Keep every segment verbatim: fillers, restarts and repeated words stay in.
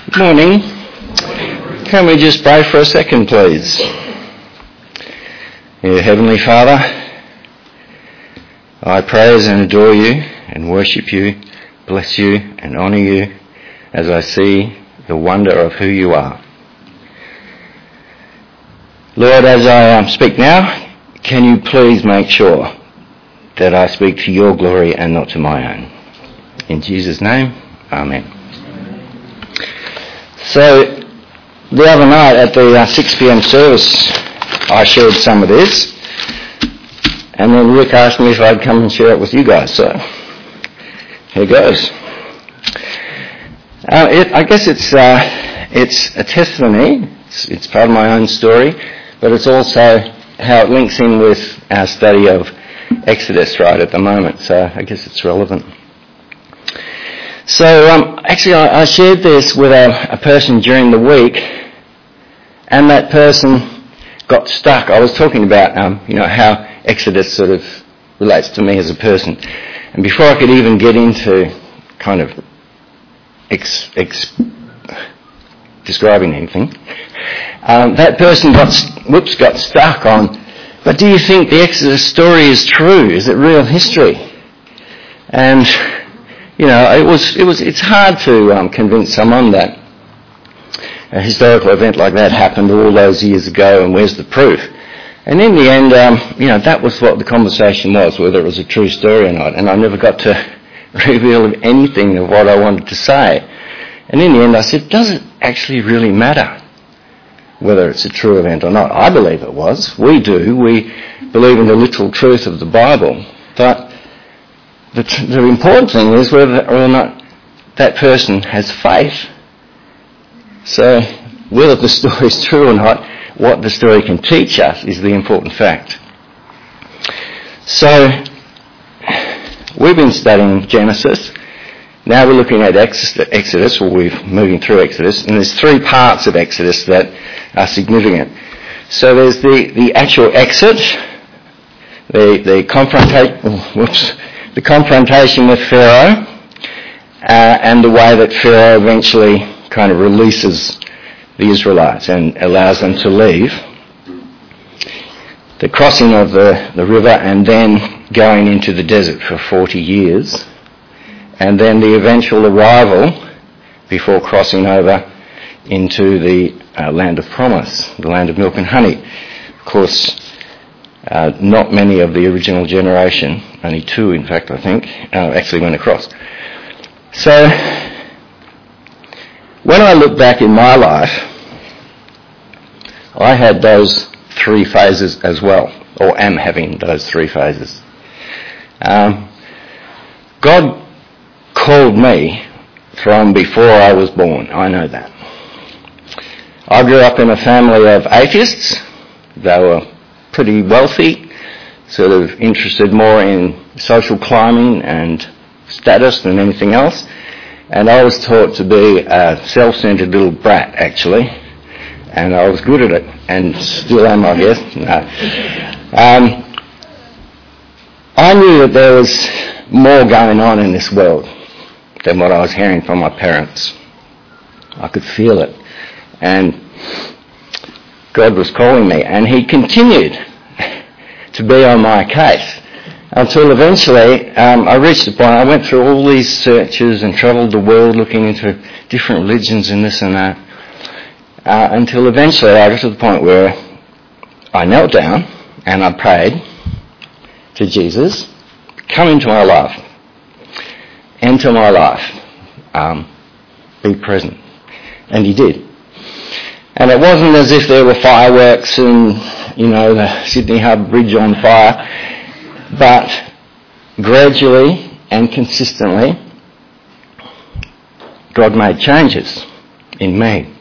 Good morning. Can we just pray for a second, please? Dear Heavenly Father, I praise and adore you and worship you, bless you and honour you as I see the wonder of who you are. Lord, as I um, speak now, can you please make sure that I speak to your glory and not to my own? In Jesus' name, Amen. So, the other night at the uh, six p.m. service, I shared some of this, and then Rick asked me if I'd come and share it with you guys, so here goes. Uh, it, I guess it's uh, it's a testimony, it's, it's part of my own story, but it's also how it links in with our study of Exodus right at the moment, so I guess it's relevant. So um, actually I, I shared this with a, a person during the week, and that person got stuck. I was talking about um, you know how Exodus sort of relates to me as a person, and before I could even get into kind of ex, ex, describing anything, um, that person got whoops got stuck on. But do you think the Exodus story is true? Is it real history? And you know, it was, it was, it's hard to um, convince someone that a historical event like that happened all those years ago, and where's the proof? And in the end, um, you know, that was what the conversation was, whether it was a true story or not. And I never got to reveal anything of what I wanted to say. And in the end, I said, does it actually really matter whether it's a true event or not? I believe it was. We do. We believe in the literal truth of the Bible. But The, t- the important thing is whether or not that person has faith. So whether the story is true or not, what the story can teach us is the important fact. So we've been studying Genesis. Now we're looking at Exodus, or we're moving through Exodus, and there's three parts of Exodus that are significant. So there's the, the actual exit, the, the confrontation, oh, whoops, the confrontation with Pharaoh, uh, and the way that Pharaoh eventually kind of releases the Israelites and allows them to leave. The crossing of the, the river, and then going into the desert for forty years. And then the eventual arrival before crossing over into the uh, land of promise, the land of milk and honey. Of course, Uh, not many of the original generation, only two in fact I think, uh, actually went across. So, when I look back in my life, I had those three phases as well, or am having those three phases. Um, God called me from before I was born, I know that. I grew up in a family of atheists. They were pretty wealthy, sort of interested more in social climbing and status than anything else. And I was taught to be a self-centered little brat, actually. And I was good at it, and still am, I guess. No. Um, I knew that there was more going on in this world than what I was hearing from my parents. I could feel it. And God was calling me, and he continued to be on my case until eventually um, I reached the point. I went through all these searches and travelled the world looking into different religions and this and that, uh, until eventually I got to the point where I knelt down and I prayed to Jesus, come into my life, enter my life, um, be present. And he did. And it wasn't as if there were fireworks and, you know, the Sydney Harbour Bridge on fire, but gradually and consistently, God made changes in me.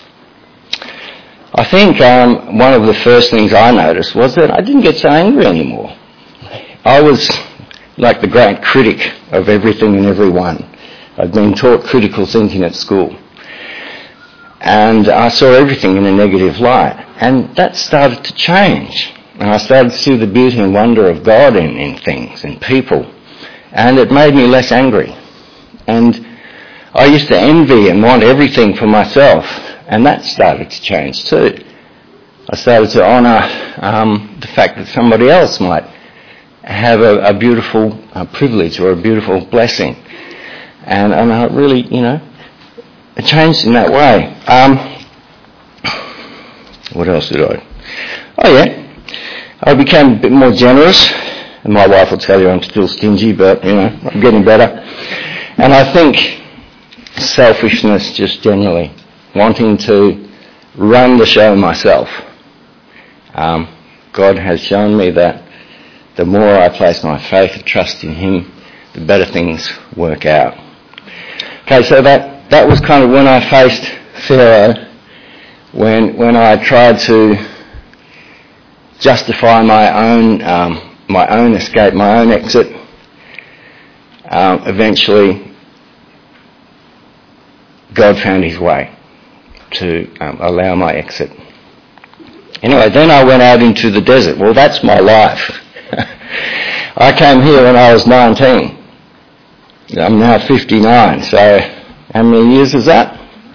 I think um, one of the first things I noticed was that I didn't get so angry anymore. I was like the great critic of everything and everyone. I'd been taught critical thinking at school. And I saw everything in a negative light. And that started to change. And I started to see the beauty and wonder of God in, in things, in people. And it made me less angry. And I used to envy and want everything for myself, and that started to change too. I started to honour um, the fact that somebody else might have a, a beautiful uh, privilege or a beautiful blessing. And, and I really, you know, it changed in that way. Um, what else did I? Oh yeah, I became a bit more generous. And my wife will tell you I'm still stingy, but, you know, I'm getting better. And I think selfishness just generally, wanting to run the show myself. Um, God has shown me that the more I place my faith and trust in Him, the better things work out. Okay, so that, that was kind of when I faced Pharaoh, when when I tried to justify my own um, my own escape, my own exit. Um, eventually, God found His way to um, allow my exit. Anyway, then I went out into the desert. Well, that's my life. I came here when I was nineteen. I'm now fifty-nine, so how many years is that?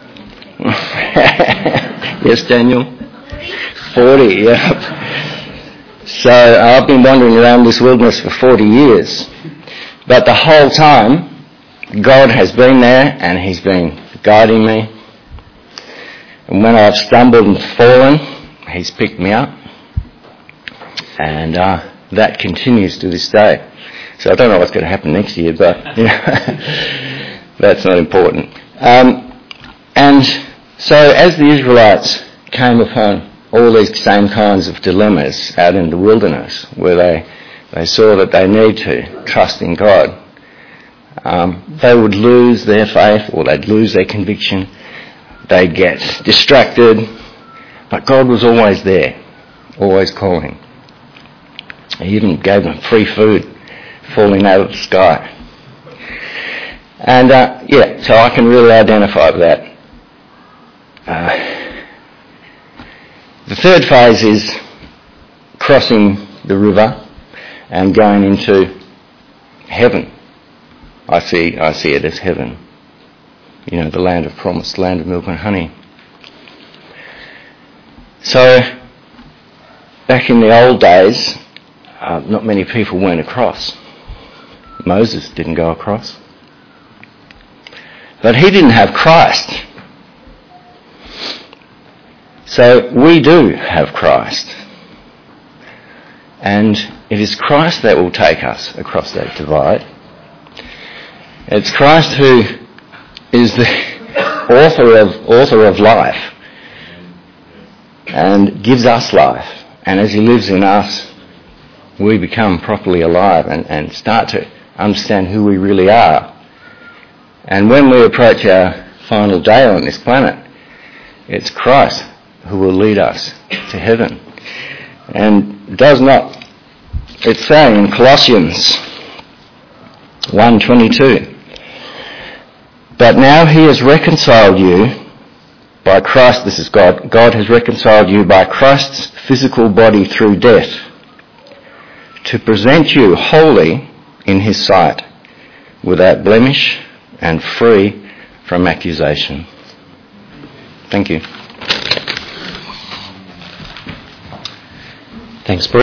Yes, Daniel? forty, yeah. So I've been wandering around this wilderness for forty years. But the whole time, God has been there and He's been guiding me. And when I've stumbled and fallen, He's picked me up. And uh, that continues to this day. So I don't know what's going to happen next year, but you know, that's not important. Um, and so as the Israelites came upon all these same kinds of dilemmas out in the wilderness, where they, they saw that they need to trust in God, um, they would lose their faith, or they'd lose their conviction, they'd get distracted, but God was always there, always calling. He even gave them free food falling out of the sky. And uh, yeah, so I can really identify with that. Uh, the third phase is crossing the river and going into heaven. I see, I see it as heaven. You know, the land of promise, the land of milk and honey. So, back in the old days, uh, not many people went across. Moses didn't go across. But he didn't have Christ. So we do have Christ. And it is Christ that will take us across that divide. It's Christ who is the author of author of life and gives us life. And as He lives in us, we become properly alive and, and start to understand who we really are. And when we approach our final day on this planet, it's Christ who will lead us to heaven. And does not, it's saying in Colossians one twenty-two, but now He has reconciled you by Christ, this is God, God has reconciled you by Christ's physical body through death, to present you holy in His sight, without blemish and free from accusation. Thank you. Thanks, Bruce.